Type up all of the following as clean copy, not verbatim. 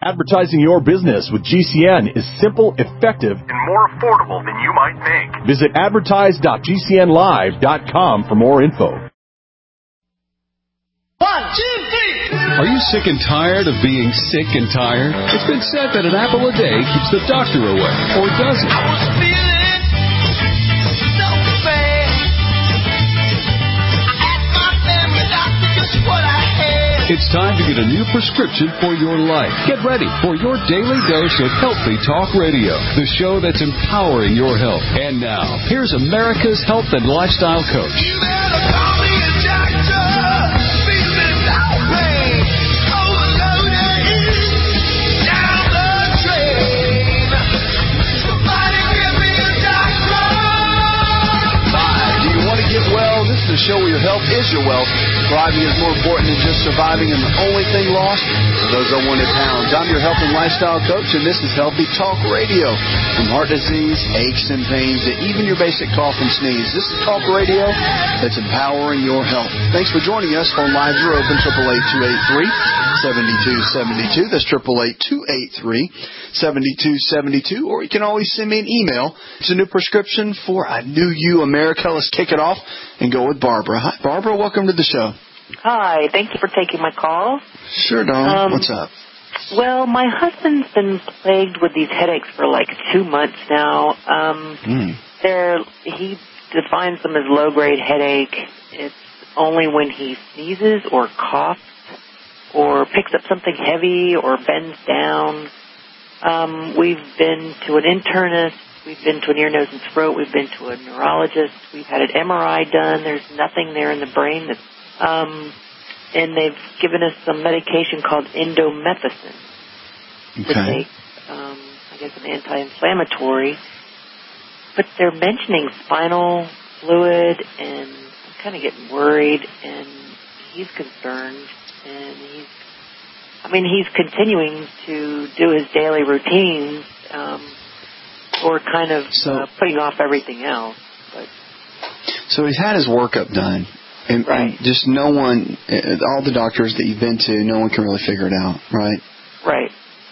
Advertising your business with GCN is simple, effective, and more affordable than you might think. Visit advertise.gcnlive.com for more info. 1, 2, 3. Are you sick and tired of being sick and tired? It's been said that an apple a day keeps the doctor away, or does it? I was feeling so bad. I asked my family doctor just what I had. It's time to get a new prescription for your life. Get ready for your daily dose of Healthy Talk Radio, the show that's empowering your health. And now, here's America's health and lifestyle coach. You better call me a doctor. Feeling no pain. Overloaded. Down the drain. Somebody give me a doctor. 5. Do you want to get well? This is the show where your health is your wealth. Thriving is more important than just surviving, and the only thing lost are those unwanted pounds. I'm your health and lifestyle coach, and this is Healthy Talk Radio. From heart disease, aches and pains, to even your basic cough and sneeze, this is Talk Radio that's empowering your health. Thanks for joining us. Phone lines are open, 888-283-7272. That's 888-283-7272. Or you can always send me an email. It's a new prescription for a new you, America. Let's kick it off and go with Barbara. Hi, Barbara. Welcome to the show. Hi. Thank you for taking my call. Sure, darling. What's up? Well, my husband's been plagued with these headaches for like 2 months now. He defines them as low-grade headache. It's only when he sneezes or coughs or picks up something heavy or bends down. We've been to an internist. We've been to an ear, nose, and throat. We've been to a neurologist. We've had an MRI done. There's nothing there in the brain that's and they've given us some medication called indomethacin to take, I guess, an anti-inflammatory. But they're mentioning spinal fluid, and I'm kind of getting worried, and he's concerned, and he's continuing to do his daily routines, or kind of putting off everything else. So he's had his workup done. And just no one, all the doctors that you've been to, no one can really figure it out, right? Right.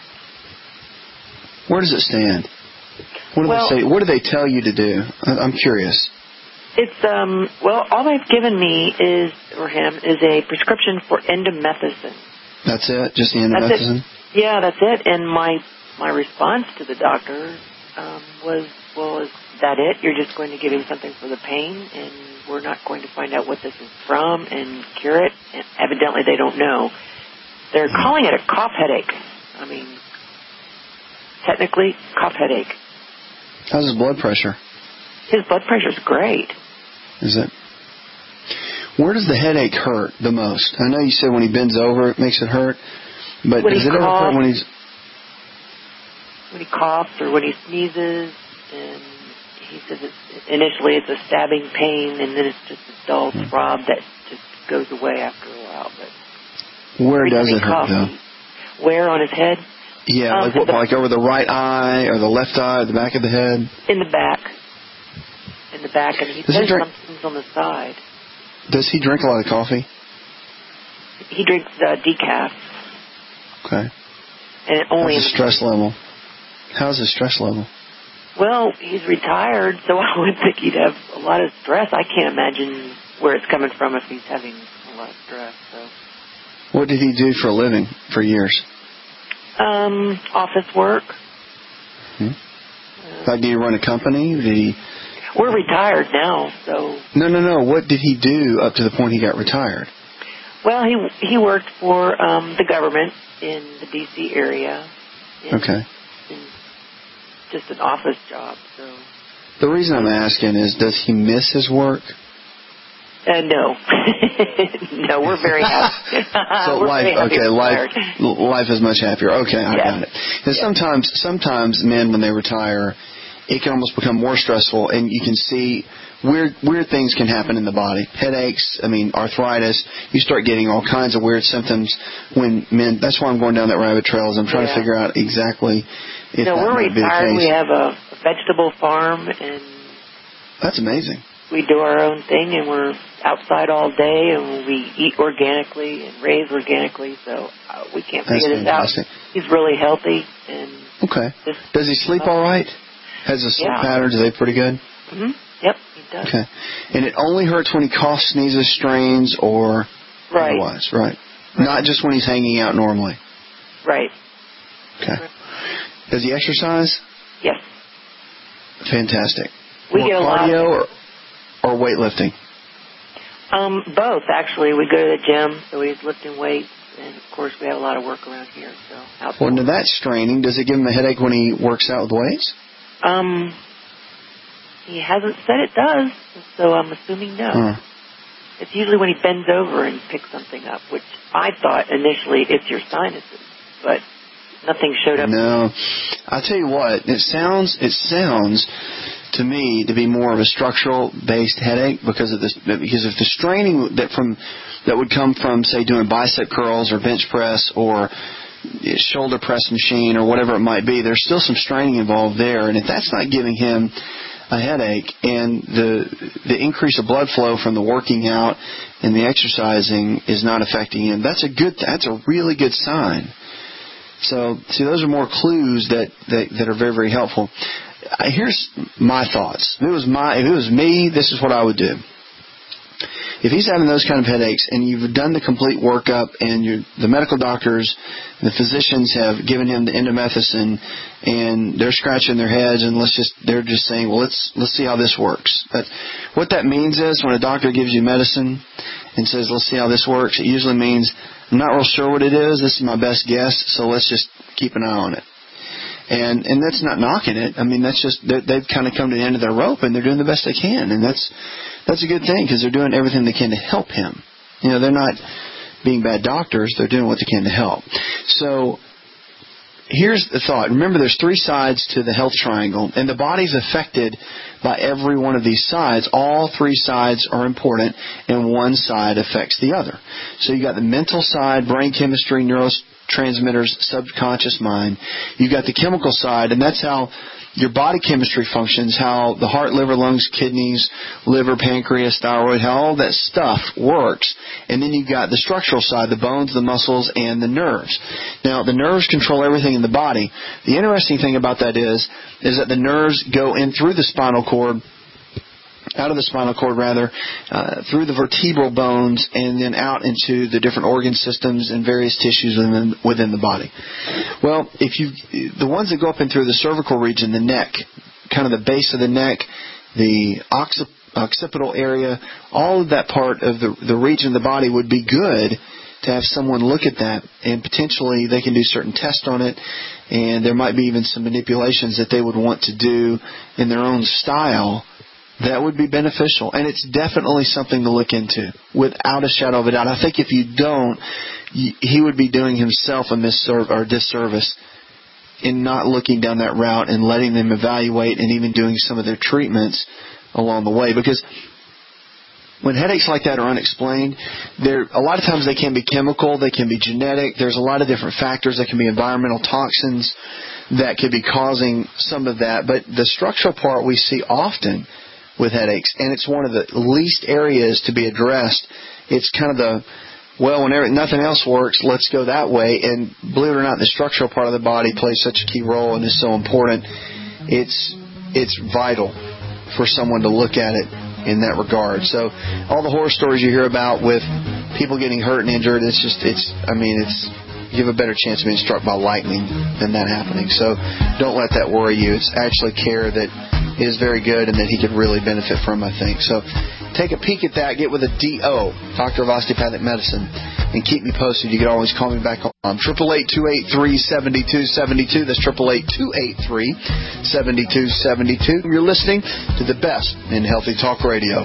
Where does it stand? What do they say? What do they tell you to do? I'm curious. It's, all they've given me is a prescription for indomethacin. That's it? Just the indomethacin? Yeah, that's it. And my response to the doctor was, well, is that it? You're just going to give him something for the pain, and we're not going to find out what this is from and cure it? And evidently they don't know. They're calling it a cough headache. I mean, technically, cough headache. How's his blood pressure? His blood pressure's great. Is it? Where does the headache hurt the most? I know you said when he bends over it makes it hurt, but does it ever hurt when he's... When he coughs or when he sneezes, and he says initially it's a stabbing pain, and then it's just a dull throb that just goes away after a while. But where does it hurt, though? Where on his head? Yeah, like over the right eye or the left eye or the back of the head? In the back. In the back, and he says something's on the side. Does he drink a lot of coffee? He drinks decaf. Okay. And only how's his stress level? How's his stress level? Well, he's retired, so I would think he'd have a lot of stress. I can't imagine where it's coming from if he's having a lot of stress. So. What did he do for a living for years? Office work. Like, did he run a company? We're retired now, so... No. What did he do up to the point he got retired? Well, he worked for the government in the D.C. area. In just an office job, so... The reason I'm asking is, does he miss his work? No. No, we're very happy. So life is much happier. Okay, I got it. And sometimes men, when they retire, it can almost become more stressful, and you can see weird things can happen in the body. Headaches, arthritis. You start getting all kinds of weird symptoms when men. That's why I'm going down that rabbit trail. Is I'm trying to figure out exactly if that we're might be the retired. case. We have a vegetable farm, and that's amazing. We do our own thing, and we're outside all day, and we eat organically and raise organically, so we can't figure this out. He's really healthy. And okay. Does he sleep all right? Has his sleep patterns, are they pretty good? Mm-hmm. Yep, he does. Okay. And it only hurts when he coughs, sneezes, strains, or otherwise, right? Not just when he's hanging out normally. Right. Okay. Does he exercise? Yes. Fantastic. We get a lot of or weightlifting? Both, actually. We go to the gym, so he's lifting weights, and of course we have a lot of work around here. So well, now that's straining. Does it give him a headache when he works out with weights? He hasn't said it does, so I'm assuming no. It's usually when he bends over and picks something up, which I thought initially it's your sinuses, but nothing showed up. No. I'll tell you what, it sounds to me to be more of a structural-based headache because if the straining that would come from, say, doing bicep curls or bench press or shoulder press machine or whatever it might be, there's still some straining involved there. And if that's not giving him a headache and the increase of blood flow from the working out and the exercising is not affecting him, that's a really good sign. So, see, those are more clues that are very, very helpful. Here's my thoughts. If it was me, this is what I would do. If he's having those kind of headaches and you've done the complete workup and the medical doctors, the physicians have given him the endomethacin and they're scratching their heads and they're just saying, well, let's see how this works. But what that means is when a doctor gives you medicine and says, let's see how this works, it usually means I'm not real sure what it is. This is my best guess, so let's just keep an eye on it. And that's not knocking it. I mean, that's just they've kind of come to the end of their rope and they're doing the best they can, and that's a good thing because they're doing everything they can to help him. You know, they're not being bad doctors; they're doing what they can to help. So here's the thought. Remember, there's 3 sides to the health triangle, and the body's affected by every one of these sides. All 3 sides are important, and one side affects the other. So you got the mental side, brain chemistry, neurotransmitters, subconscious mind. You got the chemical side, and that's how your body chemistry functions, how the heart, liver, lungs, kidneys, liver, pancreas, thyroid, how all that stuff works. And then you've got the structural side, the bones, the muscles, and the nerves. Now, the nerves control everything in the body. The interesting thing about that is that the nerves go in through the spinal cord, out of the spinal cord rather, through the vertebral bones, and then out into the different organ systems and various tissues within the body. Well, the ones that go up in through the cervical region, the neck, kind of the base of the neck, the occipital area, all of that part of the region of the body would be good to have someone look at that, and potentially they can do certain tests on it, and there might be even some manipulations that they would want to do in their own style. That would be beneficial, and it's definitely something to look into, without a shadow of a doubt. I think if you don't, he would be doing himself a disservice in not looking down that route and letting them evaluate and even doing some of their treatments along the way. Because when headaches like that are unexplained, a lot of times they can be chemical, they can be genetic. There's a lot of different factors. They can be environmental toxins that could be causing some of that. But the structural part we see often with headaches, and it's one of the least areas to be addressed. It's kind of whenever nothing else works, let's go that way. And believe it or not, the structural part of the body plays such a key role and is so important. It's vital for someone to look at it in that regard. So all the horror stories you hear about with people getting hurt and injured, you have a better chance of being struck by lightning than that happening. So don't let that worry you. It's actually care that is very good and that he could really benefit from, I think. So take a peek at that. Get with a DO, Doctor of Osteopathic Medicine, and keep me posted. You can always call me back on 888-283-7272. That's 888-283-7272. You're listening to the best in Healthy Talk Radio.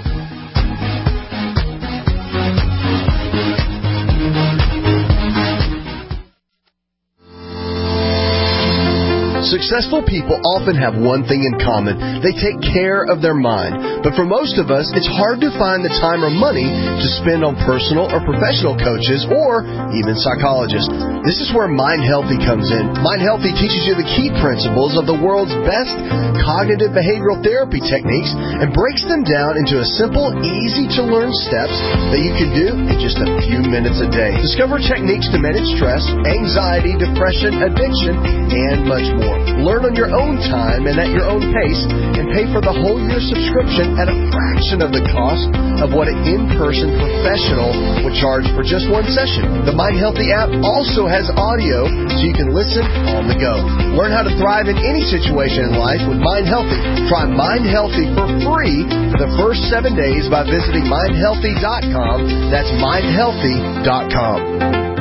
Successful people often have one thing in common. They take care of their mind. But for most of us, it's hard to find the time or money to spend on personal or professional coaches or even psychologists. This is where Mind Healthy comes in. Mind Healthy teaches you the key principles of the world's best cognitive behavioral therapy techniques and breaks them down into a simple, easy-to-learn steps that you can do in just a few minutes a day. Discover techniques to manage stress, anxiety, depression, addiction, and much more. Learn on your own time and at your own pace, and pay for the whole year subscription at a fraction of the cost of what an in-person professional would charge for just one session. The Mind Healthy app also has audio so you can listen on the go. Learn how to thrive in any situation in life with Mind Healthy. Try Mind Healthy for free for the first 7 days by visiting mindhealthy.com. That's mindhealthy.com.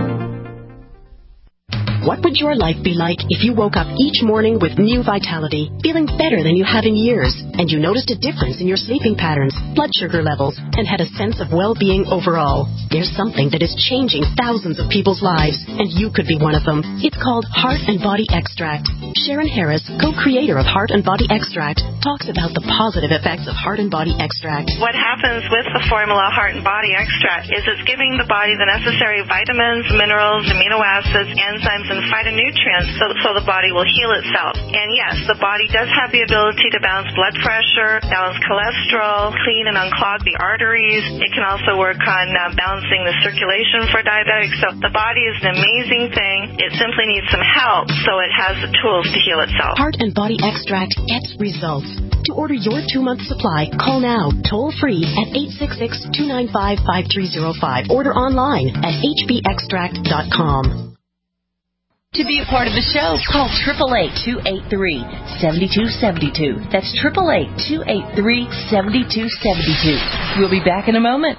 What would your life be like if you woke up each morning with new vitality, feeling better than you have in years, and you noticed a difference in your sleeping patterns, blood sugar levels, and had a sense of well-being overall? There's something that is changing thousands of people's lives, and you could be one of them. It's called Heart and Body Extract. Sharon Harris, co-creator of Heart and Body Extract, talks about the positive effects of Heart and Body Extract. What happens with the formula Heart and Body Extract is it's giving the body the necessary vitamins, minerals, amino acids, enzymes, and phytonutrients so the body will heal itself. And yes, the body does have the ability to balance blood pressure, balance cholesterol, clean and unclog the arteries. It can also work on balancing the circulation for diabetics. So the body is an amazing thing. It simply needs some help so it has the tools to heal itself. Heart and Body Extract gets results. To order your 2-month supply, call now, toll-free at 866-295-5305. Order online at hbextract.com. To be a part of the show, call 888-283-7272. That's 888-283-7272. We'll be back in a moment.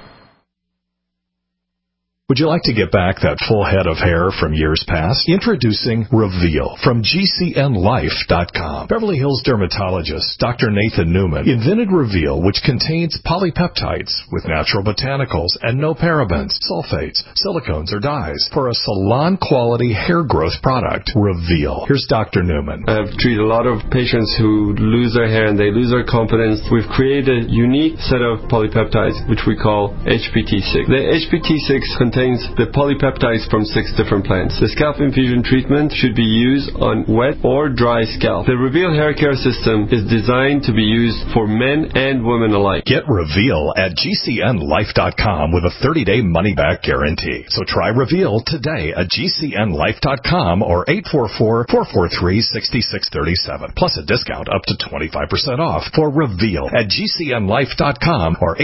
Would you like to get back that full head of hair from years past? Introducing Reveal from GCNlife.com. Beverly Hills dermatologist Dr. Nathan Newman invented Reveal, which contains polypeptides with natural botanicals and no parabens, sulfates, silicones, or dyes for a salon-quality hair growth product. Reveal. Here's Dr. Newman. I've treated a lot of patients who lose their hair and they lose their confidence. We've created a unique set of polypeptides, which we call HPT6. The HPT6 contains the polypeptides from 6 different plants. The scalp infusion treatment should be used on wet or dry scalp. The Reveal hair care system is designed to be used for men and women alike. Get Reveal at GCNlife.com with a 30-day money-back guarantee. So try Reveal today at GCNlife.com or 844-443-6637. Plus a discount up to 25% off for Reveal at GCNlife.com or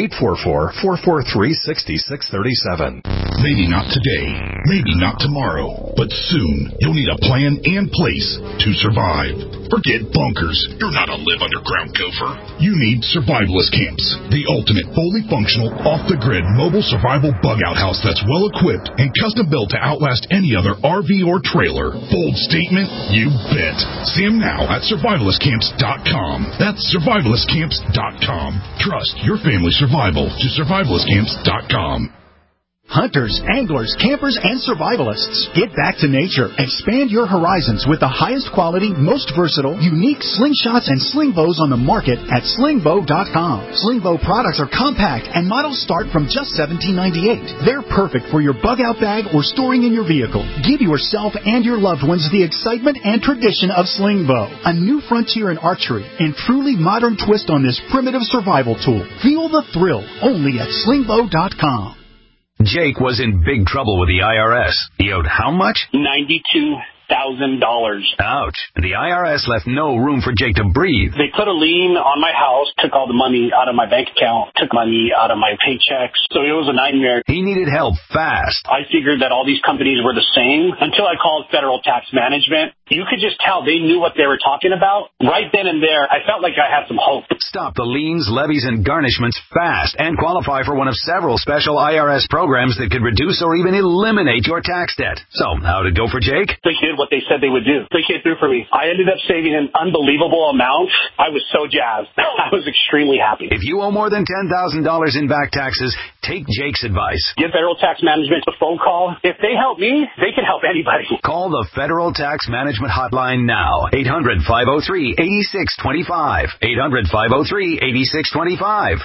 844-443-6637. Maybe not today, maybe not tomorrow, but soon you'll need a plan and place to survive. Forget bunkers. You're not a live underground gopher. You need survivalist camps, the ultimate fully functional, off-the-grid mobile survival bug-out house that's well-equipped and custom-built to outlast any other RV or trailer. Bold statement? You bet. See them now at survivalistcamps.com. That's survivalistcamps.com. Trust your family's survival to survivalistcamps.com. Hunters, anglers, campers, and survivalists, get back to nature. Expand your horizons with the highest quality, most versatile, unique slingshots and sling bows on the market at slingbow.com. Slingbow products are compact and models start from just $17.98. They're perfect for your bug-out bag or storing in your vehicle. Give yourself and your loved ones the excitement and tradition of Slingbow, a new frontier in archery and truly modern twist on this primitive survival tool. Feel the thrill only at slingbow.com. Jake was in big trouble with the IRS. He owed how much? $92,000. Ouch. The IRS left no room for Jake to breathe. They put a lien on my house, took all the money out of my bank account, took money out of my paychecks. So it was a nightmare. He needed help fast. I figured that all these companies were the same until I called Federal Tax Management. You could just tell they knew what they were talking about. Right then and there, I felt like I had some hope. Stop the liens, levies, and garnishments fast and qualify for one of several special IRS programs that could reduce or even eliminate your tax debt. So, how'd it go for Jake? They did what they said they would do. They came through for me. I ended up saving an unbelievable amount. I was so jazzed. I was extremely happy. If you owe more than $10,000 in back taxes, take Jake's advice. Give Federal Tax Management a phone call. If they help me, they can help anybody. Call the Federal Tax Management Management Hotline now. 800-503-8625. 800-503-8625.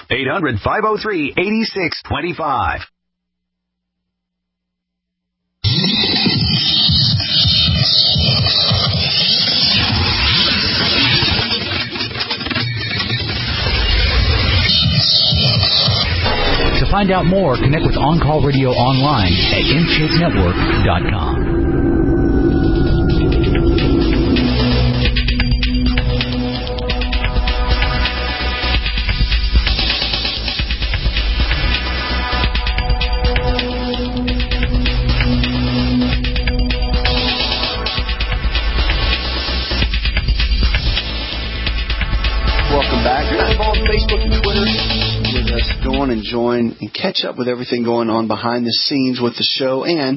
800-503-8625. To find out more, connect with On Call Radio online at InShapeNetwork.com. Welcome back. You're not involved in Facebook and Twitter with us. Go on and join and catch up with everything going on behind the scenes with the show and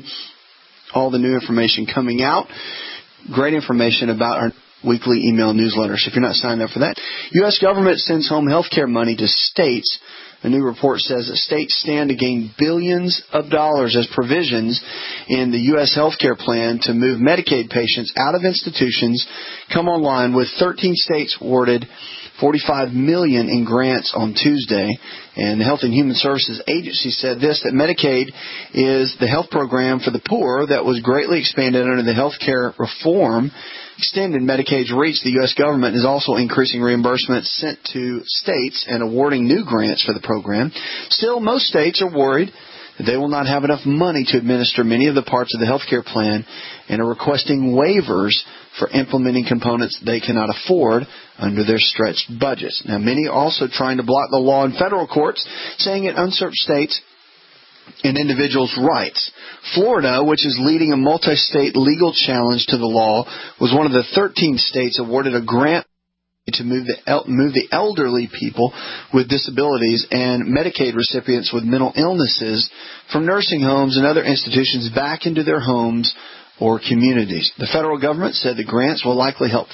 all the new information coming out. Great information about our weekly email newsletters. If you're not signed up for that, U.S. government sends home health care money to states. A new report says that states stand to gain billions of dollars as provisions in the U.S. health care plan to move Medicaid patients out of institutions come online, with 13 states awarded $45 million in grants on Tuesday. And the Health and Human Services Agency said this, that Medicaid is the health program for the poor that was greatly expanded under the health care reform. Extended Medicaid's reach, the U.S. government is also increasing reimbursements sent to states and awarding new grants for the program. Still, most states are worried that they will not have enough money to administer many of the parts of the health care plan and are requesting waivers for implementing components they cannot afford under their stretched budgets. Now, many are also trying to block the law in federal courts, saying it unserved states and individuals' rights. Florida, which is leading a multi-state legal challenge to the law, was one of the 13 states awarded a grant to move the elderly people with disabilities and Medicaid recipients with mental illnesses from nursing homes and other institutions back into their homes or communities. The federal government said the grants will likely help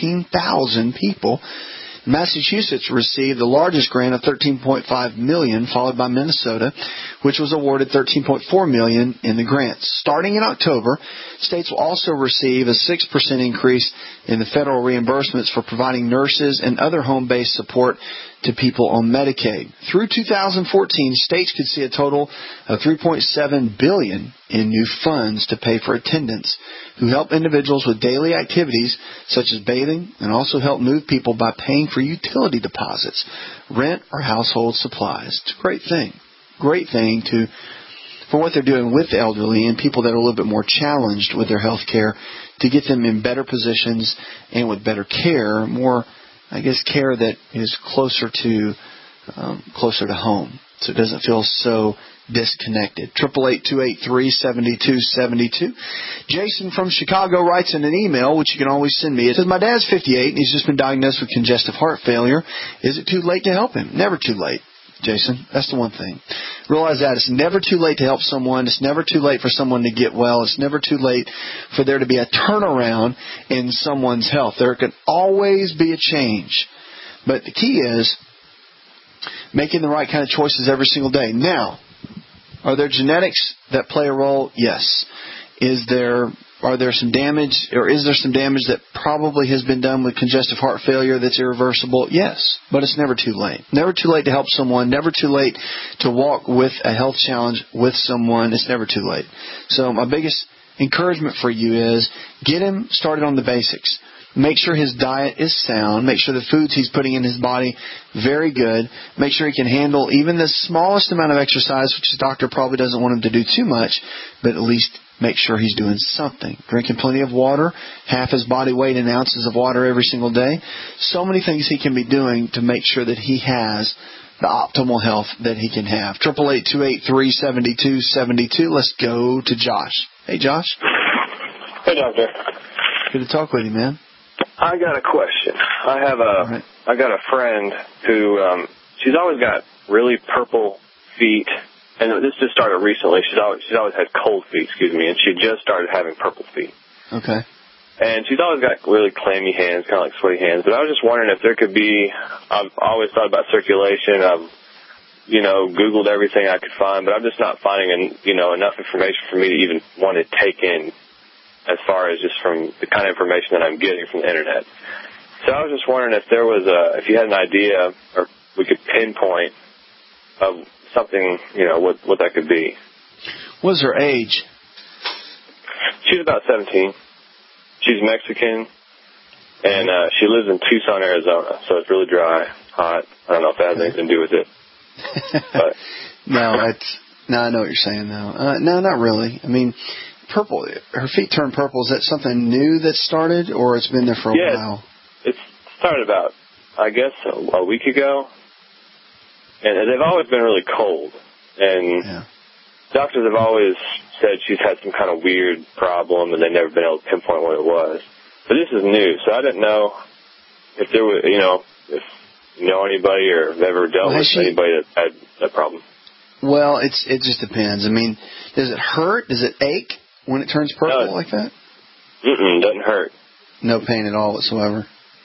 13,000 people. Massachusetts received the largest grant of $13.5 million, followed by Minnesota, which was awarded $13.4 million in the grants. Starting in October, states will also receive a 6% increase in the federal reimbursements for providing nurses and other home-based support to people on Medicaid. Through 2014, states could see a total of $3.7 billion in new funds to pay for attendants who help individuals with daily activities such as bathing, and also help move people by paying for utility deposits, rent, or household supplies. It's a great thing. Great thing for what they're doing with the elderly and people that are a little bit more challenged with their health care, to get them in better positions and with better care, more, I guess, care that is closer to home, so it doesn't feel so disconnected. 888-283-7272. Jason from Chicago writes in an email, which you can always send me. It says, my dad's 58 and he's just been diagnosed with congestive heart failure. Is it too late to help him? Never too late, Jason. That's the one thing. Realize that. It's never too late to help someone. It's never too late for someone to get well. It's never too late for there to be a turnaround in someone's health. There can always be a change. But the key is making the right kind of choices every single day. Now, are there genetics that play a role? Yes. Is there some damage that probably has been done with congestive heart failure that's irreversible? Yes. But it's never too late. Never too late to help someone. Never too late to walk with a health challenge with someone. It's never too late. So my biggest encouragement for you is get him started on the basics. Make sure his diet is sound. Make sure the foods he's putting in his body very good. Make sure he can handle even the smallest amount of exercise, which the doctor probably doesn't want him to do too much, but at least make sure he's doing something. Drinking plenty of water, half his body weight in ounces of water every single day. So many things he can be doing to make sure that he has the optimal health that he can have. 888-283-7272. Let's go to Josh. Hey, Josh. Hey, doctor. Good to talk with you, man. I got a question. I got a friend who she's always got really purple feet, and this just started recently. She's always had cold feet, and she just started having purple feet. Okay. And she's always got really clammy hands, kind of like sweaty hands. But I was just wondering if there could be. I've always thought about circulation. I've Googled everything I could find, but I'm just not finding enough information for me to even want to take in as far as just from the kind of information that I'm getting from the internet. So I was just wondering if there was if you had an idea, or we could pinpoint of something, what that could be. What's her age? She's about 17. She's Mexican, and she lives in Tucson, Arizona, so it's really dry, hot. I don't know if that has anything to do with it. But. No, I know what you're saying, though. No, not really. I mean, purple. Her feet turn purple. Is that something new that started, or it's been there for a while? It's started about, I guess, a week ago, and they've always been really cold. And doctors have always said she's had some kind of weird problem, and they've never been able to pinpoint what it was. But this is new, so I didn't know if there was, if you know anybody or have ever dealt with anybody that had that problem. Well, it just depends. I mean, does it hurt? Does it ache when it turns purple like that? Doesn't hurt. No pain at all whatsoever.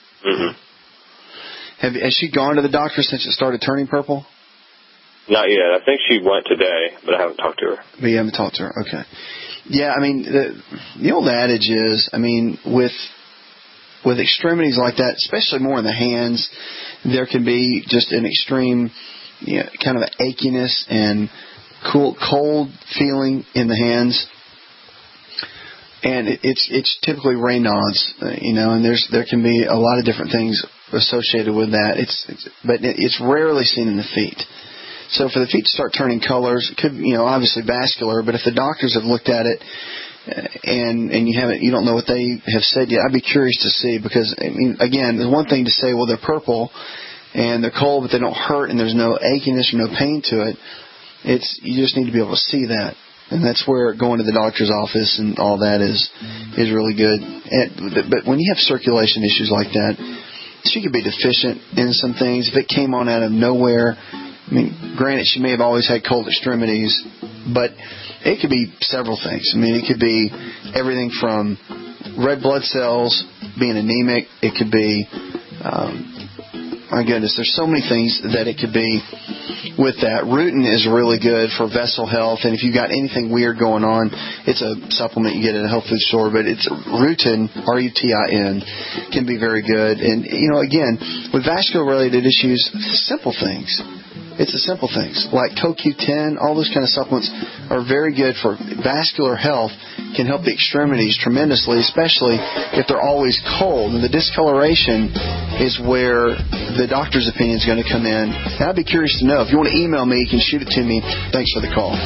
Has she gone to the doctor since it started turning purple? Not yet. I think she went today, but I haven't talked to her. But you haven't talked to her. Okay. Yeah, I mean, the old adage is, I mean, with extremities like that, especially more in the hands, there can be just an extreme, kind of an achiness and cold feeling in the hands. And it's typically Raynaud's, and there can be a lot of different things associated with that. But it's rarely seen in the feet. So for the feet to start turning colors, it could, obviously vascular. But if the doctors have looked at it and you don't know what they have said yet, I'd be curious to see, because I mean, again, there's one thing to say, well, they're purple and they're cold, but they don't hurt and there's no achiness or no pain to it. You just need to be able to see that. And that's where going to the doctor's office and all that is really good. But when you have circulation issues like that, she could be deficient in some things. If it came on out of nowhere, I mean, granted, she may have always had cold extremities, but it could be several things. I mean, it could be everything from red blood cells, being anemic. It could be, my goodness, there's so many things that it could be with that. Rutin is really good for vessel health, and if you've got anything weird going on, it's a supplement you get at a health food store, but it's Rutin, R-U-T-I-N, can be very good. And, again, with vascular-related issues, simple things. It's the simple things like CoQ10, all those kind of supplements are very good for vascular health, can help the extremities tremendously, especially if they're always cold. And the discoloration is where the doctor's opinion is going to come in. And I'd be curious to know. If you want to email me, you can shoot it to me. Thanks for the call.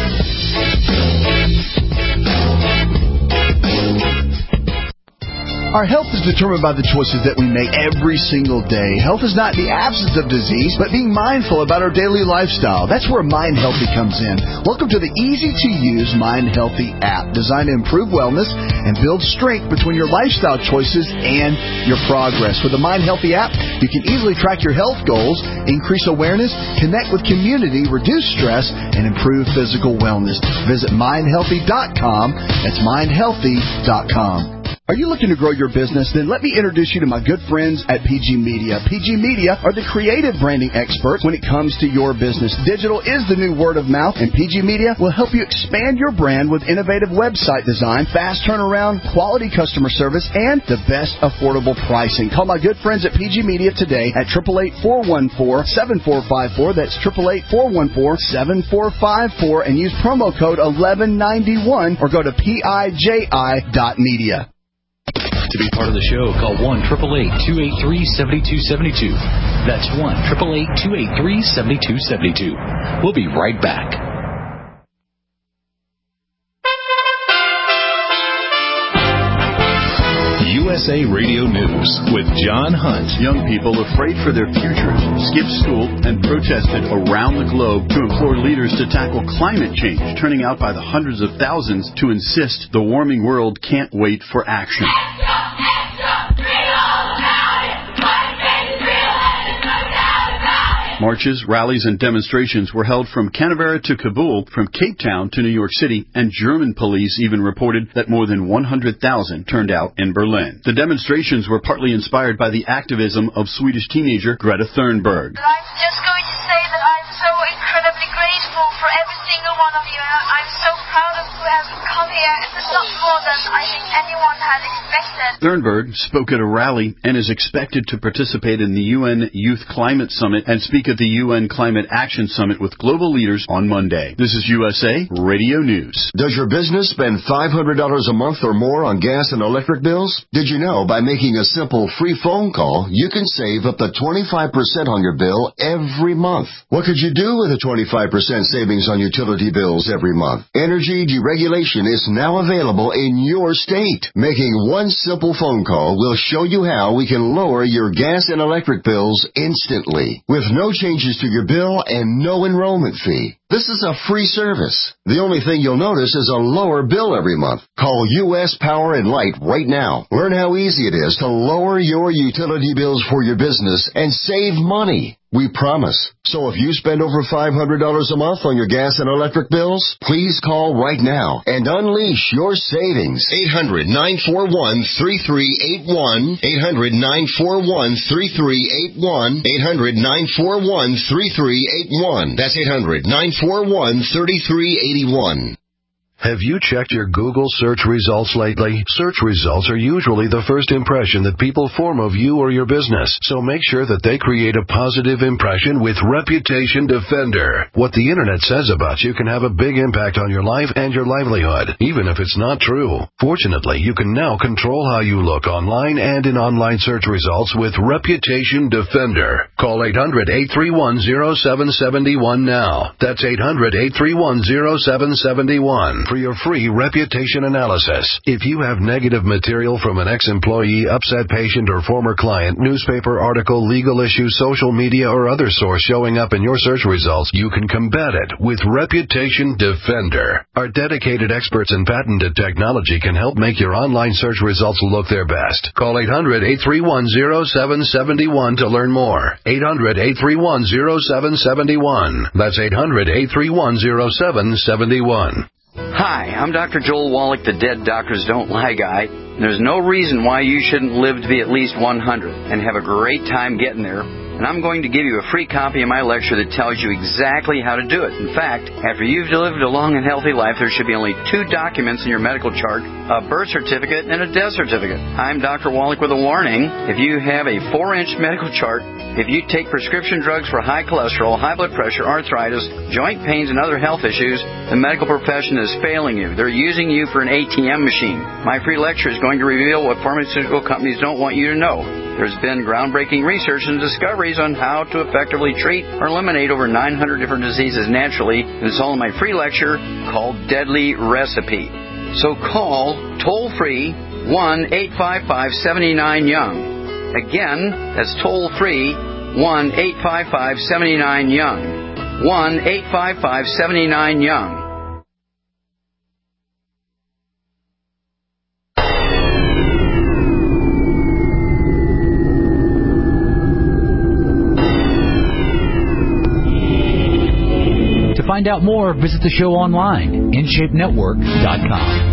Our health is determined by the choices that we make every single day. Health is not the absence of disease, but being mindful about our daily lifestyle. That's where Mind Healthy comes in. Welcome to the easy-to-use Mind Healthy app, designed to improve wellness and build strength between your lifestyle choices and your progress. With the Mind Healthy app, you can easily track your health goals, increase awareness, connect with community, reduce stress, and improve physical wellness. Visit mindhealthy.com. That's mindhealthy.com. Are you looking to grow your business? Then let me introduce you to my good friends at PG Media. PG Media are the creative branding experts when it comes to your business. Digital is the new word of mouth, and PG Media will help you expand your brand with innovative website design, fast turnaround, quality customer service, and the best affordable pricing. Call my good friends at PG Media today at 888-414-7454. That's 888-414-7454, and use promo code 1191 or go to PIJI.media. To be part of the show, call 1-888-283-7272. That's 1-888-283-7272. We'll be right back. USA Radio News with John Hunt. Young people afraid for their futures skipped school and protested around the globe to implore leaders to tackle climate change, turning out by the hundreds of thousands to insist the warming world can't wait for action. Marches, rallies, and demonstrations were held from Canberra to Kabul, from Cape Town to New York City, and German police even reported that more than 100,000 turned out in Berlin. The demonstrations were partly inspired by the activism of Swedish teenager Greta Thunberg. I'm just going to say that I'm so incredibly grateful for every single one of you. I'm so proud of who have come here. It's a lot more than I think anyone had expected. Thunberg spoke at a rally and is expected to participate in the UN Youth Climate Summit and speak at the UN Climate Action Summit with global leaders on Monday. This is USA Radio News. Does your business spend $500 a month or more on gas and electric bills? Did you know by making a simple free phone call, you can save up to 25% on your bill every month? What could you do with a 25% savings on utility bills every month? Energy deregulation is now available in your state. Making one simple phone call will show you how we can lower your gas and electric bills instantly, with no changes to your bill and no enrollment fee. This is a free service. The only thing you'll notice is a lower bill every month. Call U.S. Power and Light right now. Learn how easy it is to lower your utility bills for your business and save money. We promise. So if you spend over $500 a month on your gas and electric bills, please call right now and unleash your savings. 800-941-3381. 800-941-3381. 800-941-3381. That's 800-941-3381. Have you checked your Google search results lately? Search results are usually the first impression that people form of you or your business, so make sure that they create a positive impression with Reputation Defender. What the internet says about you can have a big impact on your life and your livelihood, even if it's not true. Fortunately, you can now control how you look online and in online search results with Reputation Defender. Call 800-831-0771 now. That's 800-831-0771. For your free reputation analysis. If you have negative material from an ex-employee, upset patient, or former client, newspaper article, legal issue, social media, or other source showing up in your search results, you can combat it with Reputation Defender. Our dedicated experts in patented technology can help make your online search results look their best. Call 800-831-0771 to learn more. 800-831-0771. That's 800-831-0771. Hi, I'm Dr. Joel Wallach, the Dead Doctors Don't Lie guy. There's no reason why you shouldn't live to be at least 100 and have a great time getting there. And I'm going to give you a free copy of my lecture that tells you exactly how to do it. In fact, after you've lived a long and healthy life, there should be only 2 documents in your medical chart, a birth certificate and a death certificate. I'm Dr. Wallach with a warning. If you have a 4-inch medical chart, if you take prescription drugs for high cholesterol, high blood pressure, arthritis, joint pains, and other health issues, the medical profession is failing you. They're using you for an ATM machine. My free lecture is going to reveal what pharmaceutical companies don't want you to know. There's been groundbreaking research and discoveries on how to effectively treat or eliminate over 900 different diseases naturally. And it's all in my free lecture called Deadly Recipe. So call toll-free 1-855-79-YOUNG. Again, that's toll-free 1-855-79-YOUNG. 1-855-79-YOUNG. To find out more, visit the show online, InShapeNetwork.com.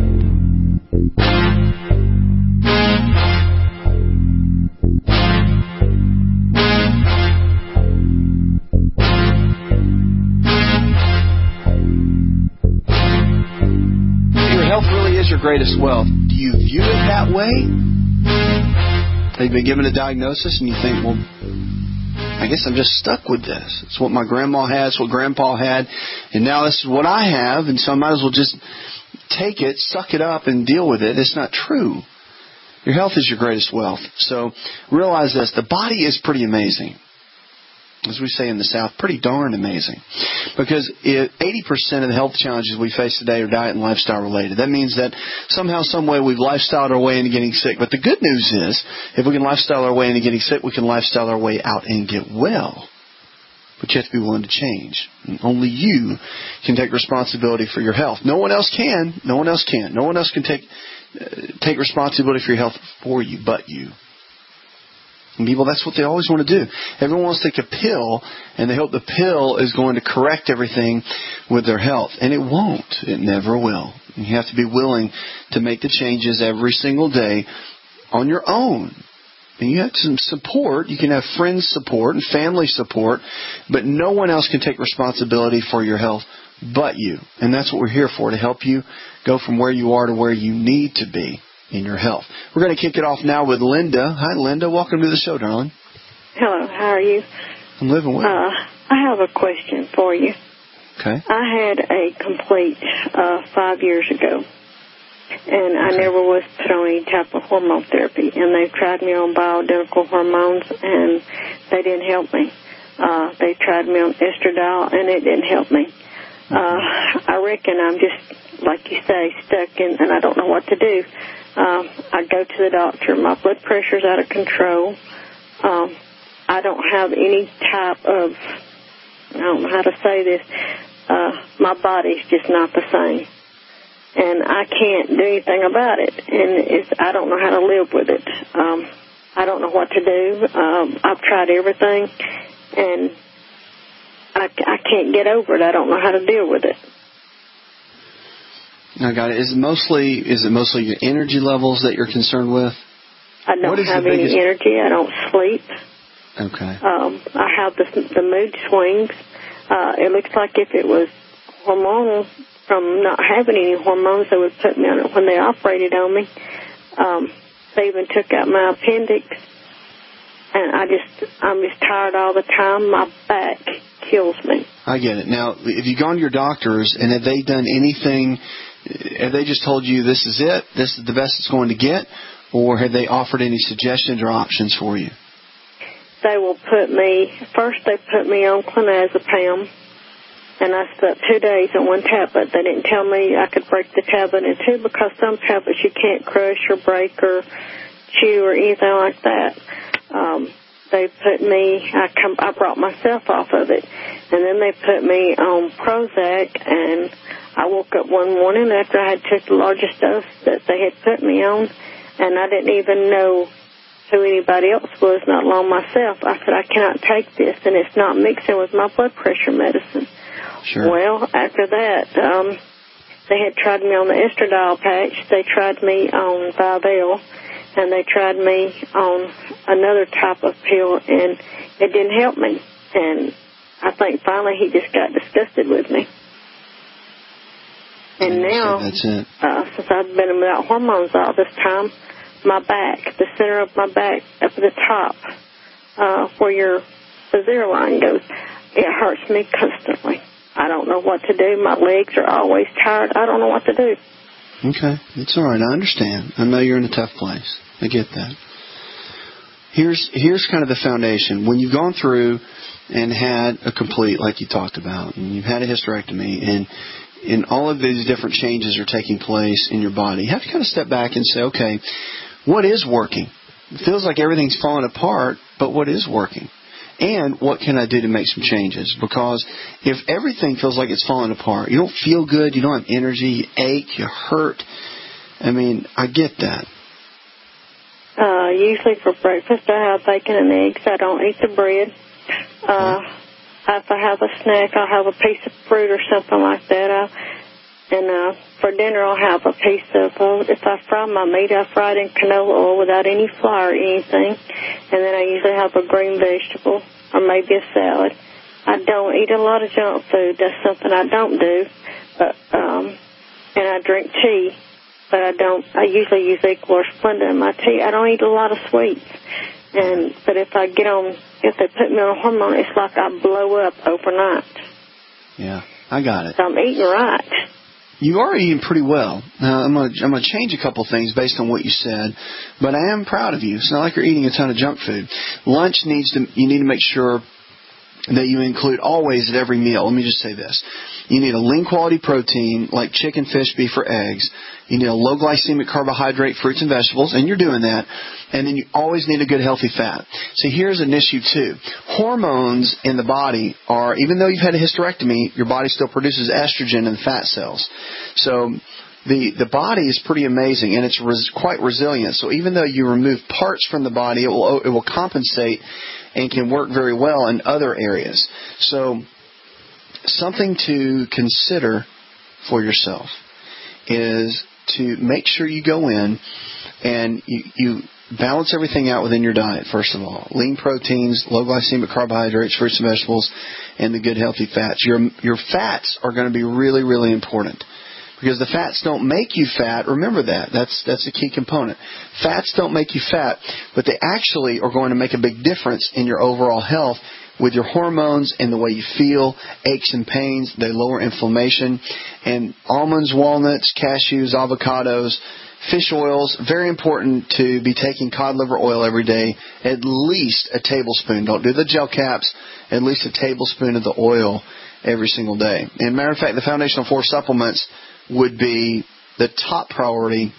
Your health really is your greatest wealth. Do you view it that way? Have you been given a diagnosis and you think, well, I guess I'm just stuck with this. It's what my grandma had, it's what grandpa had, and now this is what I have, and so I might as well just take it, suck it up, and deal with it. It's not true. Your health is your greatest wealth. So realize this. The body is pretty amazing. As we say in the South, pretty darn amazing. Because 80% of the health challenges we face today are diet and lifestyle related. That means that somehow, some way, we've lifestyled our way into getting sick. But the good news is, if we can lifestyle our way into getting sick, we can lifestyle our way out and get well. But you have to be willing to change. And only you can take responsibility for your health. No one else can. No one else can. No one else can take responsibility for your health for you but you. And people, that's what they always want to do. Everyone wants to take a pill, and they hope the pill is going to correct everything with their health. And it won't. It never will. You have to be willing to make the changes every single day on your own. And you have some support. You can have friends support and family support, but no one else can take responsibility for your health but you. And that's what we're here for, to help you go from where you are to where you need to be in your health. We're going to kick it off now with Linda. Hi, Linda. Welcome to the show, darling. Hello. How are you? I'm living well. I have a question for you. Okay. I had a complete 5 years ago, and I never was put on any type of hormone therapy, and they tried me on bioidentical hormones, and they didn't help me. They tried me on estradiol, and it didn't help me. I reckon I'm just, like you say, stuck in, and I don't know what to do. I go to the doctor. My blood pressure's out of control. I don't have any type of, I don't know how to say this, my body's just not the same. And I can't do anything about it. And I don't know how to live with it. I don't know what to do. I've tried everything, and I can't get over it. I don't know how to deal with it. I got it. Is it mostly your energy levels that you're concerned with? I don't have any energy. I don't sleep. Okay. I have the mood swings. It looks like if it was hormonal from not having any hormones, they would put me on it when they operated on me. They even took out my appendix, and I'm just tired all the time. My back kills me. I get it. Now, have you gone to your doctors, and have they done anything? Have they just told you this is it, this is the best it's going to get, or have they offered any suggestions or options for you? They will first they put me on clonazepam, and I slept 2 days on one tablet. They didn't tell me I could break the tablet in two, because some tablets you can't crush or break or chew or anything like that. They put me, I brought myself off of it, and then they put me on Prozac, and I woke up one morning after I had took the largest dose that they had put me on, and I didn't even know who anybody else was, not alone myself. I said, I cannot take this, and it's not mixing with my blood pressure medicine. Sure. Well, after that, they had tried me on the estradiol patch. They tried me on Vivel, and they tried me on another type of pill, and it didn't help me. And I think finally he just got disgusted with me. And now, that's it. Since I've been without hormones all this time, my back, the center of my back, up at the top, where the zero line goes, it hurts me constantly. I don't know what to do. My legs are always tired. I don't know what to do. Okay. It's all right. I understand. I know you're in a tough place. I get that. Here's kind of the foundation. When you've gone through and had a complete, like you talked about, and you've had a hysterectomy, and all of these different changes are taking place in your body, you have to kind of step back and say, okay, what is working? It feels like everything's falling apart, but what is working? And what can I do to make some changes? Because if everything feels like it's falling apart, you don't feel good, you don't have energy, you ache, you hurt. I mean, I get that. Usually for breakfast I have bacon and eggs. I don't eat the bread. If I have a snack, I'll have a piece of fruit or something like that. And for dinner, I'll have a piece of, if I fry my meat, I fry it in canola oil without any flour or anything. And then I usually have a green vegetable or maybe a salad. I don't eat a lot of junk food. That's something I don't do. But, and I drink tea, but I usually use Equal or Splenda in my tea. I don't eat a lot of sweets. But if they put me on a hormone, it's like I blow up overnight. Yeah, I got it. So I'm eating right. You are eating pretty well. Now, I'm going to change a couple things based on what you said, but I am proud of you. It's not like you're eating a ton of junk food. Lunch you need to make sure that you include always at every meal. Let me just say this. You need a lean quality protein like chicken, fish, beef, or eggs. You need a low glycemic carbohydrate, fruits and vegetables, and you're doing that. And then you always need a good healthy fat. So here's an issue too. Hormones in the body are, even though you've had a hysterectomy, your body still produces estrogen in the fat cells. So the body is pretty amazing, and it's quite resilient. So even though you remove parts from the body, it will compensate and can work very well in other areas. So something to consider for yourself is to make sure you go in and you balance everything out within your diet, first of all. Lean proteins, low glycemic carbohydrates, fruits and vegetables, and the good healthy fats. Your fats are going to be really, really important. Because the fats don't make you fat. Remember that. That's a key component. Fats don't make you fat, but they actually are going to make a big difference in your overall health with your hormones and the way you feel, aches and pains. They lower inflammation. And almonds, walnuts, cashews, avocados, fish oils, very important to be taking cod liver oil every day, at least a tablespoon. Don't do the gel caps, at least a tablespoon of the oil every single day. And matter of fact, the Foundational 4 supplements would be the top priority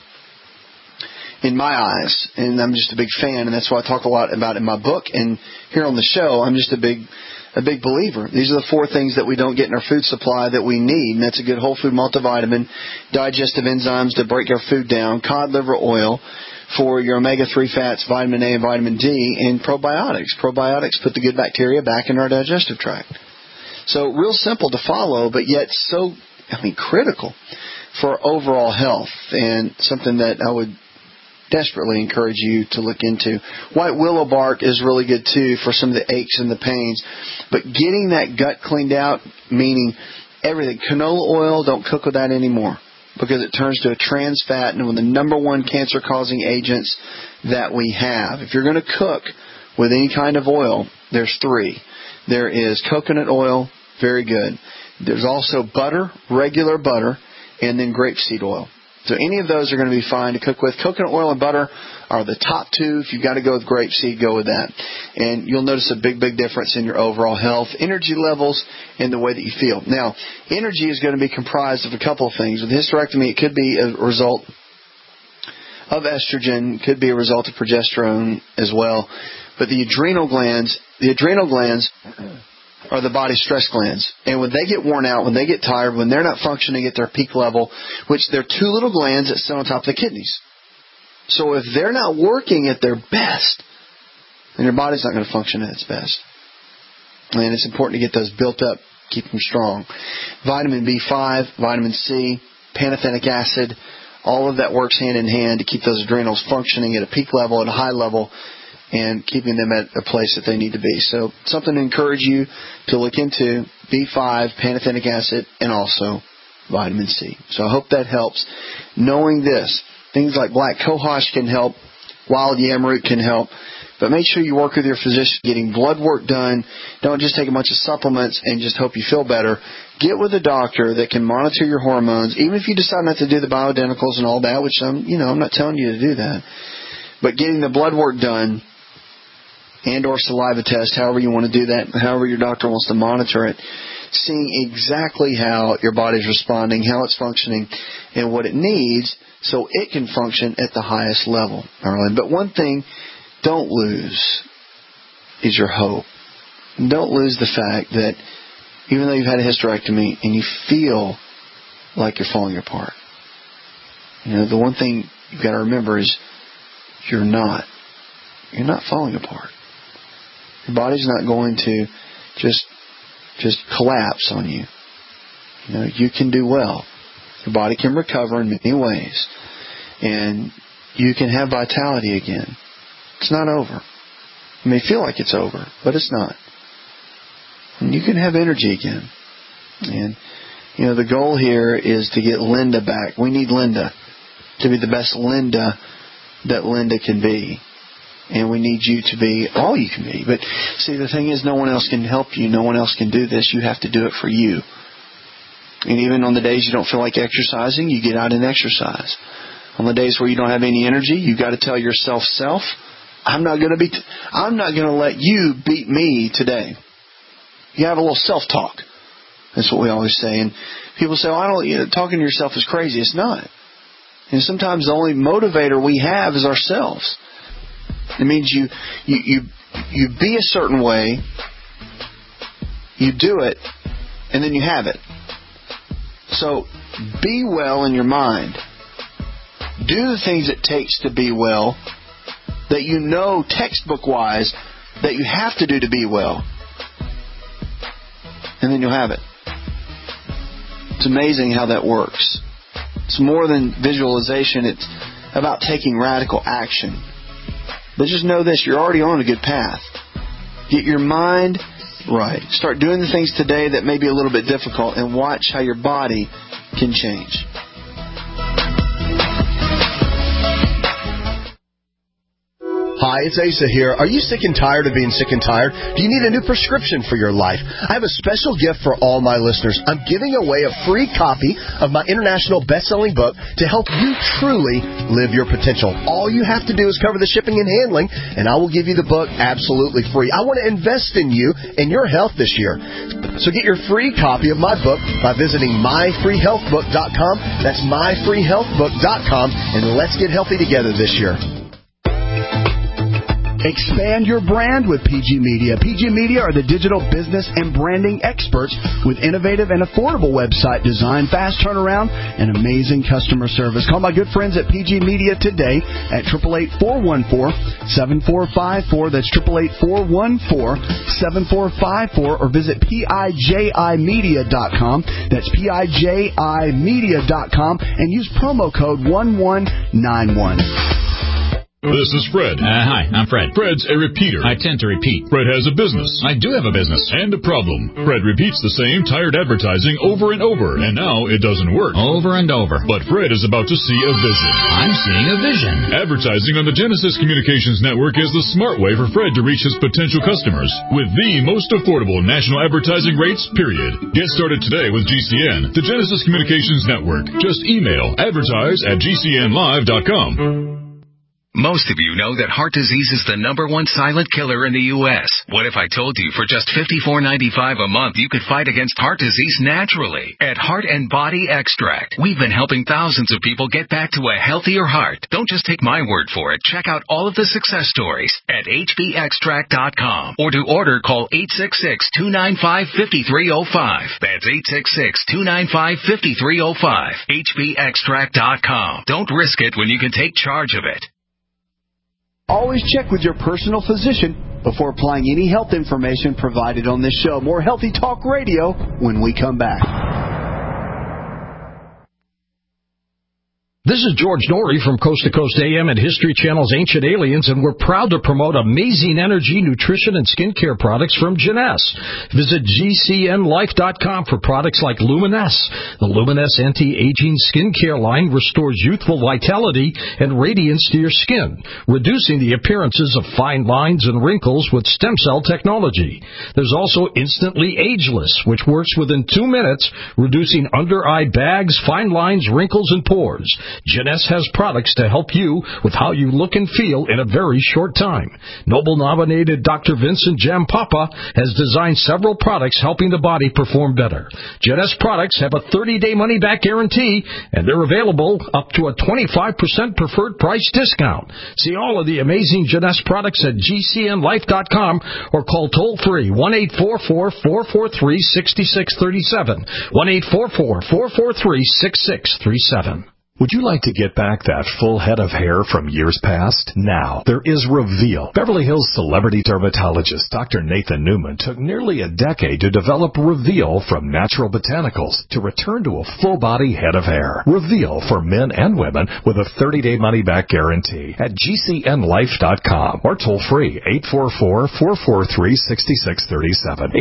in my eyes. And I'm just a big fan, and that's why I talk a lot about in my book and here on the show. I'm just a big believer. These are the 4 things that we don't get in our food supply that we need, and that's a good whole food multivitamin, digestive enzymes to break our food down, cod liver oil for your omega-3 fats, vitamin A and vitamin D, and probiotics. Probiotics put the good bacteria back in our digestive tract. So real simple to follow, but yet so critical for overall health, and something that I would desperately encourage you to look into. White willow bark is really good too for some of the aches and the pains. But getting that gut cleaned out, meaning everything. Canola oil, don't cook with that anymore because it turns to a trans fat and one of the number 1 cancer-causing agents that we have. If you're going to cook with any kind of oil, there's 3. There is coconut oil, very good. There's also butter, regular butter, and then grapeseed oil. So any of those are going to be fine to cook with. Coconut oil and butter are the top 2. If you've got to go with grapeseed, go with that. And you'll notice a big, big difference in your overall health, energy levels, and the way that you feel. Now, energy is going to be comprised of a couple of things. With hysterectomy, it could be a result of estrogen, could be a result of progesterone as well. But the adrenal glands are the body's stress glands. And when they get worn out, when they get tired, when they're not functioning at their peak level, which they're 2 little glands that sit on top of the kidneys. So if they're not working at their best, then your body's not going to function at its best. And it's important to get those built up, keep them strong. Vitamin B5, vitamin C, pantothenic acid, all of that works hand in hand to keep those adrenals functioning at a peak level, at a high level, and keeping them at a place that they need to be. So something to encourage you to look into, B5, pantothenic acid, and also vitamin C. So I hope that helps. Knowing this, things like black cohosh can help, wild yam root can help, but make sure you work with your physician, getting blood work done. Don't just take a bunch of supplements and just hope you feel better. Get with a doctor that can monitor your hormones, even if you decide not to do the bioidenticals and all that, which I'm not telling you to do that. But getting the blood work done, and or saliva test, however you want to do that, however your doctor wants to monitor it, seeing exactly how your body's responding, how it's functioning, and what it needs so it can function at the highest level. All right? But one thing, don't lose is your hope. Don't lose the fact that even though you've had a hysterectomy and you feel like you're falling apart, the one thing you've got to remember is you're not. You're not falling apart. Your body's not going to just collapse on you. You can do well. Your body can recover in many ways. And you can have vitality again. It's not over. It may feel like it's over, but it's not. And you can have energy again. And, the goal here is to get Linda back. We need Linda to be the best Linda that Linda can be. And we need you to be all you can be. But see, the thing is, no one else can help you. No one else can do this. You have to do it for you. And even on the days you don't feel like exercising, you get out and exercise. On the days where you don't have any energy, you got to tell yourself, I'm not going to let you beat me today. You have a little self-talk. That's what we always say. And people say, talking to yourself is crazy. It's not. And sometimes the only motivator we have is ourselves. It means you be a certain way, you do it, and then you have it. So be well in your mind. Do the things it takes to be well that textbook-wise that you have to do to be well. And then you'll have it. It's amazing how that works. It's more than visualization. It's about taking radical action. But just know this, you're already on a good path. Get your mind right. Start doing the things today that may be a little bit difficult, and watch how your body can change. Hi, it's Asa here. Are you sick and tired of being sick and tired? Do you need a new prescription for your life? I have a special gift for all my listeners. I'm giving away a free copy of my international best-selling book to help you truly live your potential. All you have to do is cover the shipping and handling, and I will give you the book absolutely free. I want to invest in you and your health this year. So get your free copy of my book by visiting myfreehealthbook.com. That's myfreehealthbook.com, and let's get healthy together this year. Expand your brand with PG Media. PG Media are the digital business and branding experts with innovative and affordable website design, fast turnaround, and amazing customer service. Call my good friends at PG Media today at 888-414-7454. That's 888-414-7454, or visit PIJImedia.com. That's PIJImedia.com, and use promo code 1191. This is Fred. Hi, I'm Fred. Fred's a repeater. I tend to repeat. Fred has a business. I do have a business. And a problem. Fred repeats the same tired advertising over and over, and now it doesn't work. Over and over. But Fred is about to see a vision. I'm seeing a vision. Advertising on the Genesis Communications Network is the smart way for Fred to reach his potential customers with the most affordable national advertising rates, period. Get started today with GCN, the Genesis Communications Network. Just email advertise@gcnlive.com. Most of you know that heart disease is the #1 silent killer in the U.S. What if I told you for just $54.95 a month you could fight against heart disease naturally? At Heart and Body Extract, we've been helping thousands of people get back to a healthier heart. Don't just take my word for it. Check out all of the success stories at hbextract.com. Or to order, call 866-295-5305. That's 866-295-5305. hbextract.com. Don't risk it when you can take charge of it. Always check with your personal physician before applying any health information provided on this show. More Healthy Talk Radio when we come back. This is George Norrie from Coast to Coast AM and History Channel's Ancient Aliens, and we're proud to promote amazing energy, nutrition, and skincare products from Jeunesse. Visit GCNLife.com for products like Luminesse. The Luminesse anti-aging skincare line restores youthful vitality and radiance to your skin, reducing the appearances of fine lines and wrinkles with stem cell technology. There's also Instantly Ageless, which works within 2 minutes, reducing under-eye bags, fine lines, wrinkles, and pores. Jeunesse has products to help you with how you look and feel in a very short time. Nobel-nominated Dr. Vincent Jampapa has designed several products helping the body perform better. Jeunesse products have a 30-day money-back guarantee, and they're available up to a 25% preferred price discount. See all of the amazing Jeunesse products at GCNLife.com or call toll-free 1-844-443-6637, 1-844-443-6637. Would you like to get back that full head of hair from years past? Now, there is Reveal. Beverly Hills celebrity dermatologist Dr. Nathan Newman took nearly a decade to develop Reveal from natural botanicals to return to a full-body head of hair. Reveal for men and women with a 30-day money-back guarantee at GCNLife.com or toll-free 844-443-6637,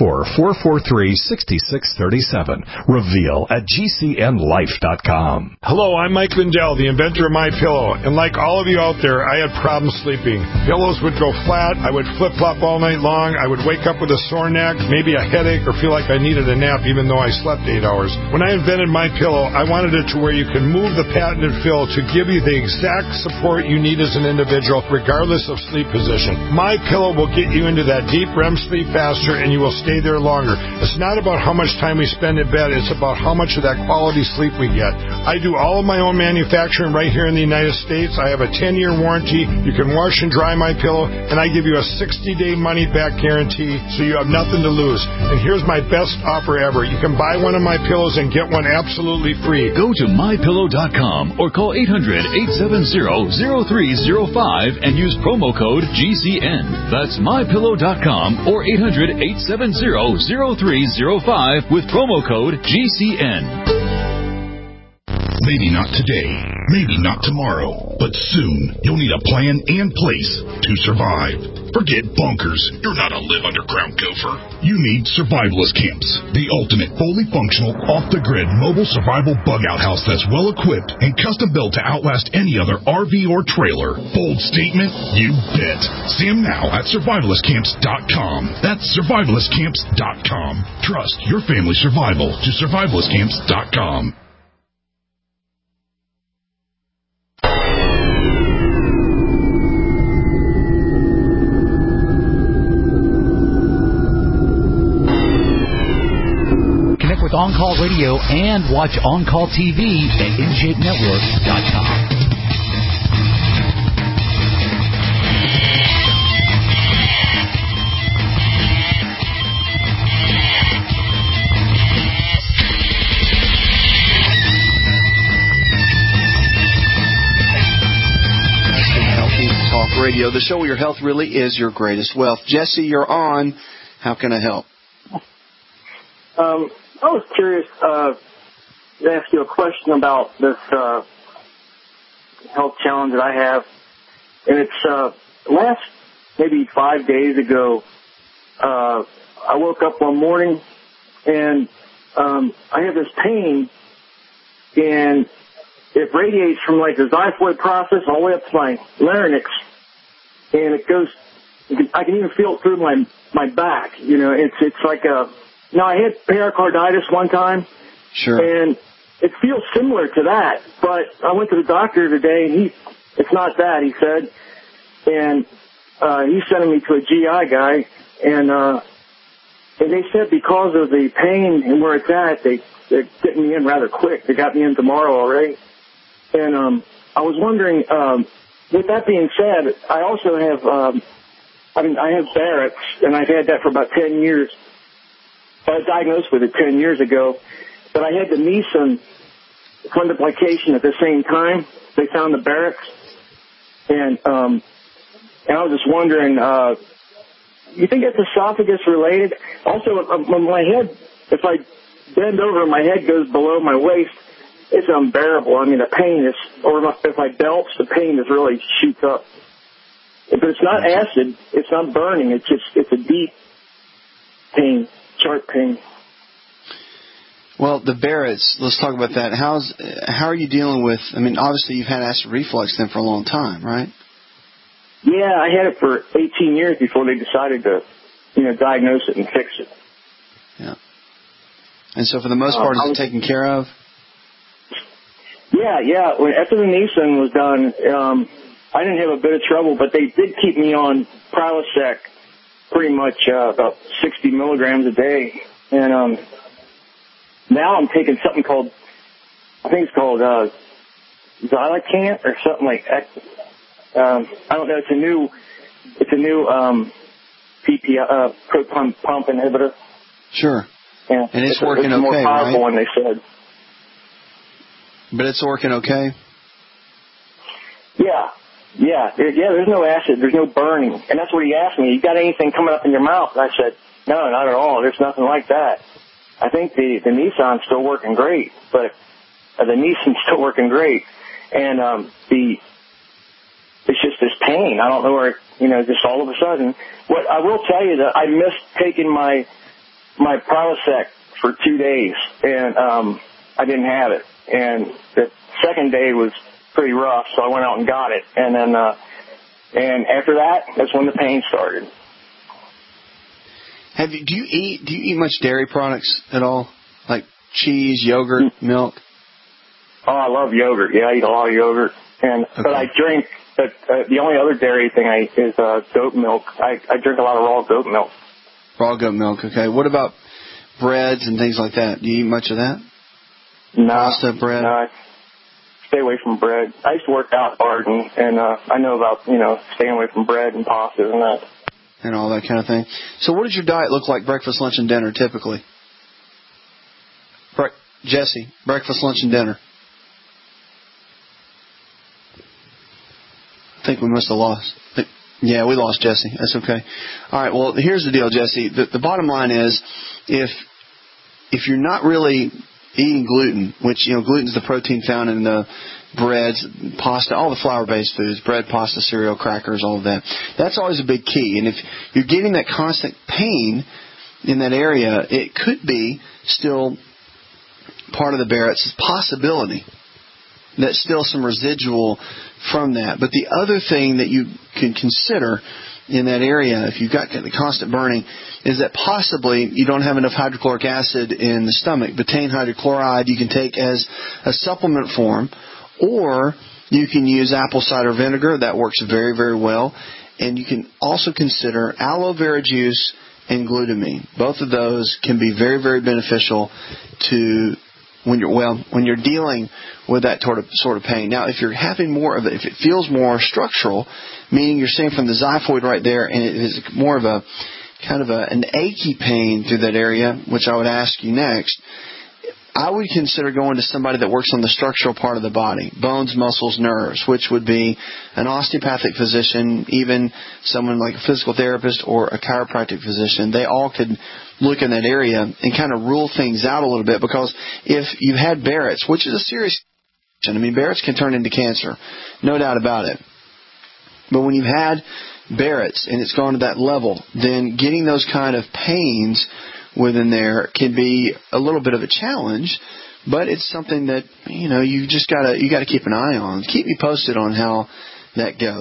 844-443-6637. Reveal at GCNLife.com. Hello, I'm Mike Lindell, the inventor of MyPillow, and like all of you out there, I had problems sleeping. Pillows would go flat, I would flip-flop all night long, I would wake up with a sore neck, maybe a headache, or feel like I needed a nap even though I slept 8 hours. When I invented MyPillow, I wanted it to where you can move the patented fill to give you the exact support you need as an individual, regardless of sleep position. MyPillow will get you into that deep REM sleep faster, and you will stay there longer. It's not about how much time we spend in bed, it's about how much of that quality sleep we get. I do all of my own manufacturing right here in the United States. I have a 10-year warranty. You can wash and dry my pillow, and I give you a 60-day money-back guarantee, so you have nothing to lose. And here's my best offer ever. You can buy one of my pillows and get one absolutely free. Go to MyPillow.com or call 800-870-0305 and use promo code GCN. That's MyPillow.com or 800-870-0305 with promo code GCN. Maybe not today, maybe not tomorrow, but soon you'll need a plan and place to survive. Forget bunkers. You're not a live underground gopher. You need survivalist camps, the ultimate fully functional, off-the-grid mobile survival bug-out house that's well-equipped and custom-built to outlast any other RV or trailer. Bold statement? You bet. See them now at survivalistcamps.com. That's survivalistcamps.com. Trust your family survival to survivalistcamps.com. With On Call Radio and watch On Call TV at InShapeNetwork.com. Healthy Talk Radio, the show where your health really is your greatest wealth. Jesse, you're on. How can I help? I was curious to ask you a question about this health challenge that I have. And it's last maybe 5 days ago, I woke up one morning and I have this pain, and it radiates from like the xiphoid process all the way up to my larynx. And it goes, I can even feel it through my back. You know, it's like a... Now, I had pericarditis one time, sure, and it feels similar to that, but I went to the doctor today, and it's not that, he said, and he's sending me to a GI guy, and they said because of the pain and where it's at, they're getting me in rather quick. They got me in tomorrow already, and I was wondering, with that being said, I also have, I have Barrett's, and I've had that for about 10 years. I was diagnosed with it 10 years ago, but I had the Nissen fundoplication at the same time. They found the Barrett's, and I was just wondering, you think it's esophagus related? Also, my head, if I bend over, my head goes below my waist. It's unbearable. I mean, the pain is, or if I belch, the pain is really shoots up. But it's not acid. It's not burning. It's a deep pain. Sharp pain. Well, the Barrett's, let's talk about that. How are you dealing with, I mean, obviously you've had acid reflux then for a long time, right? Yeah, I had it for 18 years before they decided to, diagnose it and fix it. Yeah. And so for the most part, is it taken care of? Yeah. After the Nissen was done, I didn't have a bit of trouble, but they did keep me on Prilosec pretty much about 60 milligrams a day. And now I'm taking something called, I think it's called Xylacant or something like that. I don't know. It's a new PPI, proton pump inhibitor. Sure. Yeah. And it's working okay, more powerful right? one, they said. But it's working okay? Yeah, there's no acid, there's no burning. And that's what he asked me. You got anything coming up in your mouth? And I said, no, not at all. There's nothing like that. I think the Nissan's still working great, but the Nissan's still working great. And it's just this pain. I don't know where, just all of a sudden. What I will tell you that I missed taking my Prilosec for 2 days, and I didn't have it. And the second day was pretty rough, so I went out and got it. And then, and after that, that's when the pain started. Do you eat much dairy products at all? Like cheese, yogurt, milk? Oh, I love yogurt. Yeah, I eat a lot of yogurt. But I drink, the only other dairy thing I eat is goat milk. I drink a lot of raw goat milk. Raw goat milk, okay. What about breads and things like that? Do you eat much of that? No. Pasta, bread? No, I stay away from bread. I used to work out hard, and I know about, staying away from bread and pasta and that. And all that kind of thing. So what does your diet look like, breakfast, lunch, and dinner, typically? Jesse, breakfast, lunch, and dinner. I think we must have lost. Yeah, we lost Jesse. That's okay. All right, well, here's the deal, Jesse. The bottom line is, if you're not really eating gluten, which, gluten is the protein found in the breads, pasta, all the flour-based foods, bread, pasta, cereal, crackers, all of that. That's always a big key. And if you're getting that constant pain in that area, it could be still part of the Barrett's possibility. That's still some residual from that. But the other thing that you can consider in that area, if you've got the constant burning, is that possibly you don't have enough hydrochloric acid in the stomach. Betaine hydrochloride you can take as a supplement form, or you can use apple cider vinegar. That works very, very well. And you can also consider aloe vera juice and glutamine. Both of those can be very, very beneficial to when you're dealing with that sort of pain. Now, if you're having more of it, if it feels more structural, meaning you're saying from the xiphoid right there, and it is more of a kind of an achy pain through that area, which I would ask you next, I would consider going to somebody that works on the structural part of the body, bones, muscles, nerves, which would be an osteopathic physician, even someone like a physical therapist or a chiropractic physician. They all could look in that area and kind of rule things out a little bit, because if you've had Barrett's, which is a serious condition, I mean, Barrett's can turn into cancer, no doubt about it. But when you've had Barrett's and it's gone to that level, then getting those kind of pains within there can be a little bit of a challenge, but it's something that, you just gotta keep an eye on. Keep me posted on how that goes.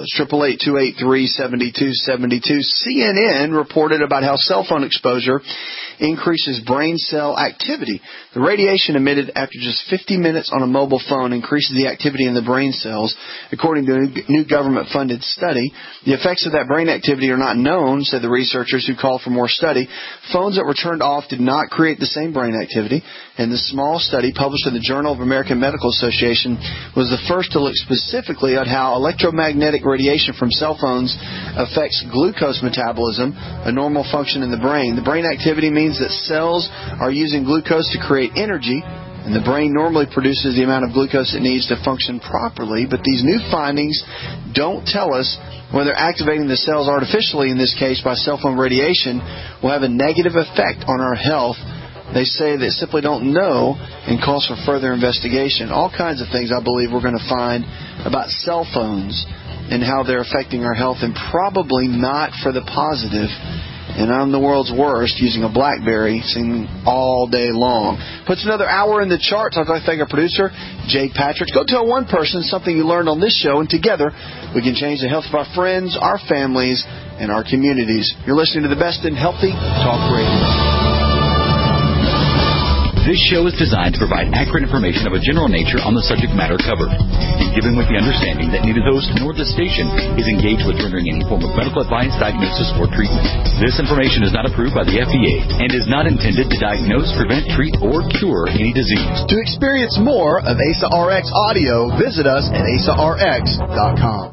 888-283-7272. CNN reported about how cell phone exposure increases brain cell activity. The radiation emitted after just 50 minutes on a mobile phone increases the activity in the brain cells. According to a new government-funded study, the effects of that brain activity are not known, said the researchers who called for more study. Phones that were turned off did not create the same brain activity, and the small study published in the Journal of American Medical Association was the first to look specifically at how electromagnetic radiation from cell phones affects glucose metabolism, a normal function in the brain. The brain activity means that cells are using glucose to create energy, and the brain normally produces the amount of glucose it needs to function properly. But these new findings don't tell us whether activating the cells artificially, in this case by cell phone radiation, will have a negative effect on our health. They say they simply don't know and calls for further investigation. All kinds of things I believe we're going to find about cell phones and how they're affecting our health, and probably not for the positive. And I'm the world's worst using a BlackBerry singing all day long. Puts another hour in the charts. I'd like to thank our producer, Jake Patrick. Go tell one person something you learned on this show, and together we can change the health of our friends, our families, and our communities. You're listening to the best in healthy talk radio. This show is designed to provide accurate information of a general nature on the subject matter covered, and given with the understanding that neither host nor the station is engaged with rendering any form of medical advice, diagnosis, or treatment. This information is not approved by the FDA and is not intended to diagnose, prevent, treat, or cure any disease. To experience more of ASA RX audio, visit us at asarx.com.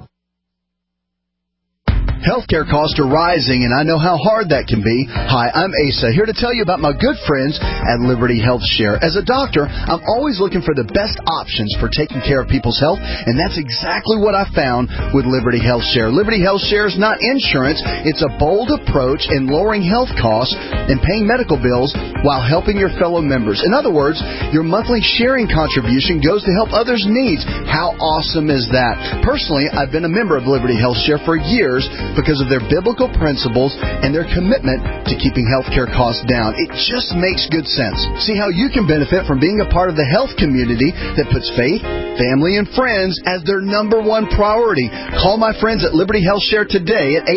Healthcare costs are rising, and I know how hard that can be. Hi, I'm Asa, here to tell you about my good friends at Liberty Health Share. As a doctor, I'm always looking for the best options for taking care of people's health, and that's exactly what I found with Liberty Health Share. Liberty Health Share is not insurance. It's a bold approach in lowering health costs and paying medical bills while helping your fellow members. In other words, your monthly sharing contribution goes to help others' needs. How awesome is that? Personally, I've been a member of Liberty Health Share for years because of their biblical principles and their commitment to keeping healthcare costs down. It just makes good sense. See how you can benefit from being a part of the health community that puts faith, family, and friends as their number one priority. Call my friends at Liberty Health Share today at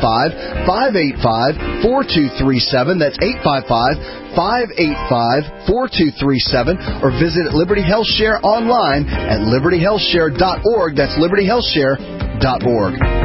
855-585-4237. That's 855-585-4237, or visit Liberty Health Share online at libertyhealthshare.org. That's libertyhealthshare.org.